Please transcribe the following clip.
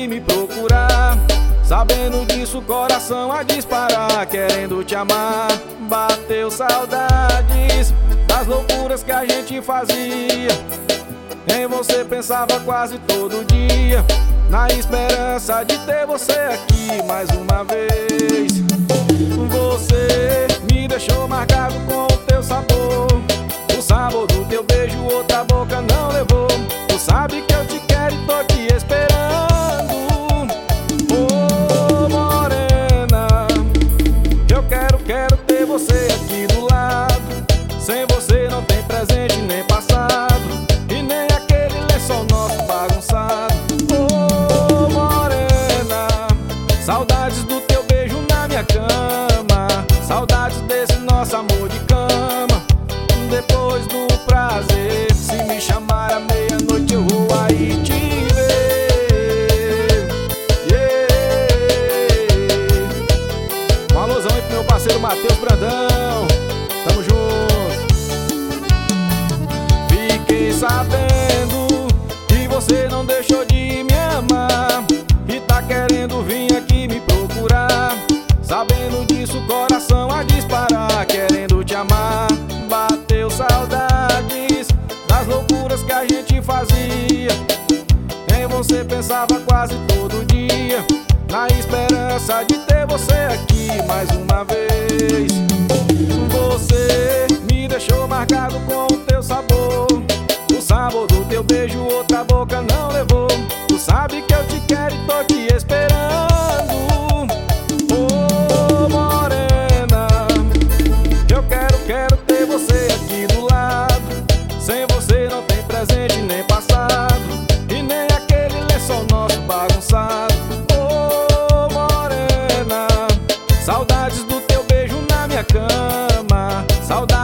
me procurar. Sabendo disso, o coração a disparar, querendo te amar. Bateu saudades das loucuras que a gente fazia. Em você pensava quase todo dia, na esperança de ter você aqui mais uma vez. Você me deixou marcado com o teu sabor, o sabor do teu beijo outra boca não levou. Tu sabe que eu te quero e tô te esperando. Oh, morena, eu quero ter você aqui do lado. Sem você não tem presente nem passado, e nem aquele lençol nosso bagunçado. Oh, morena, saudades do teu beijo na minha cama, saudades desse nosso amor de cama. Depois do prazer, se me chamar à meia-noite eu vou aí te ver. Yeah. Um alusão aí pro meu parceiro Matheus Brandão, tamo junto. Fiquei sabendo que você não deixou de me amar e tá querendo vir aqui me procurar. Sabendo disso, o coração a disparar, querendo te amar. Bateu saudades das loucuras que a gente fazia. Em você pensava quase todo dia, na esperança de ter você aqui mais uma vez. Você me deixou marcado com o teu sabor, o sabor do teu beijo outra boca não levou. Tu sabe que eu te quero e tô te esperando. Oh, morena, eu quero ter você aqui do lado. Sem você não tem presente nem passado, e nem aquele lençol nosso bagunçado. Oh, morena, saudades do teu beijo na minha cama, saudades